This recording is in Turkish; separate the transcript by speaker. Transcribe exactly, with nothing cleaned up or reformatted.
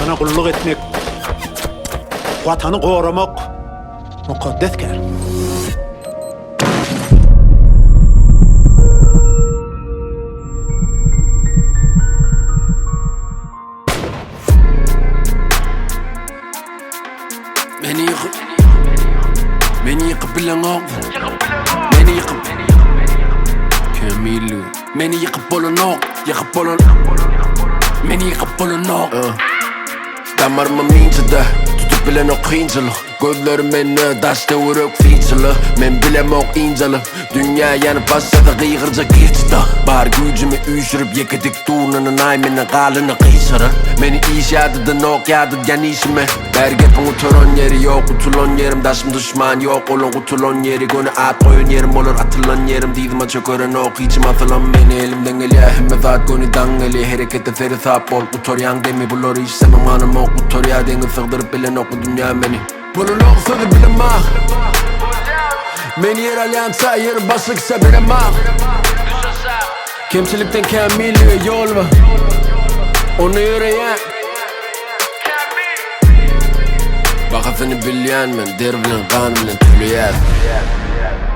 Speaker 1: Sana kulluk etmek, vatanı korumak mukaddesken.
Speaker 2: Beni yıkıp Beni yıkıp bilen ol Beni yıkıp Kemilu Beni yıkıp olun ol Yıkıp olun Beni yıkıp olun ol Damarımı incidi Tutup bilen o kıyıncalı Gözlerim beni taşta vurup fiyincalı Men bilem o incalı Dünya yanıp başladı kıyıkırca geçti Bar gücümü üşürüp yıkıdık tuğunanın aymını kalını kıyışırı Beni iş yadıdın ok yadıdgan işime Bergepin uturon yeri yok utulon yerim Daşım düşman yok olun utulon yeri Gönü at koyun yerim olur atılan yerim Diydim açı körün ok içim atılan beni elimden geliyor Hemme zat gönü dangeli Harekette feri sap ol Utor yang demi bulur iş semem anım ok Utor ya dengi sığdırıp bilen oku dünya beni Bunun ok sözü bilim ah Beni yer alyansa yer basık ise benim ah Kemçilikten kemiliyor yol var Onu yürüyen Bakasını bilyen men Der bilen kan bilen tülüyen